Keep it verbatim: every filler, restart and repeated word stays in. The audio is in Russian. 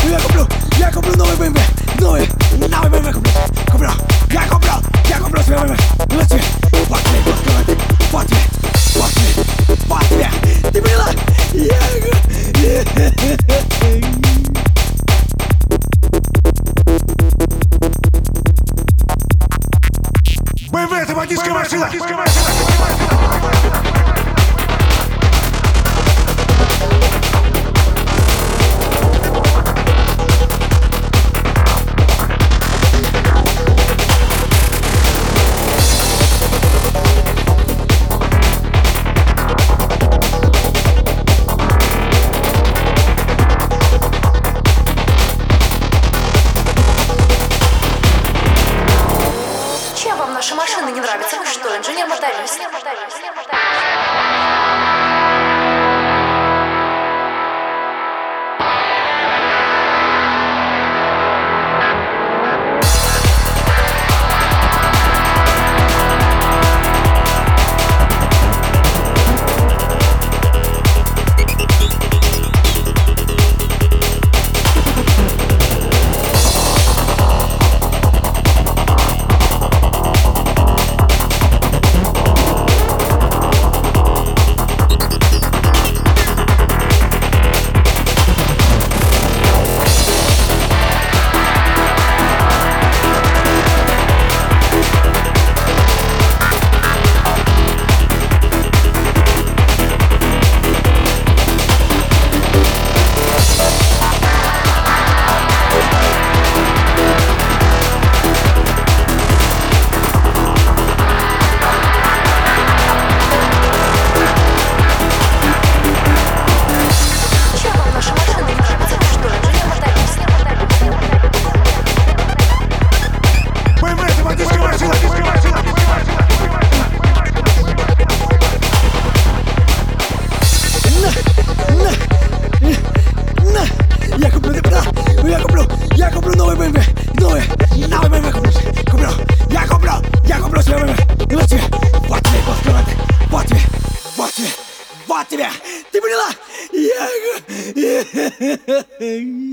я куплю, я куплю новый бэ эм вэ, новый, новый бэ эм вэ куплю, куплю, я куплю, я куплю себе бэ эм вэ. Вот тебе, вот тебе, вот тебе, вот тебе, вот тебе, вот тебе, ты поняла? Я... бэ эм вэ — это бандитская машина! Чем вам наша машина не нравится? Вы что, инженер-моторист? Я куплю, да, я куплю, я куплю новый бэ эм вэ, новый, новый бэ эм вэ куплю, куплю, я куплю, я куплю себе бэ эм вэ. И вот тебе, вот тебе, вот тебе, вот тебе, вот тебе, вот тебе, ты поняла? Я...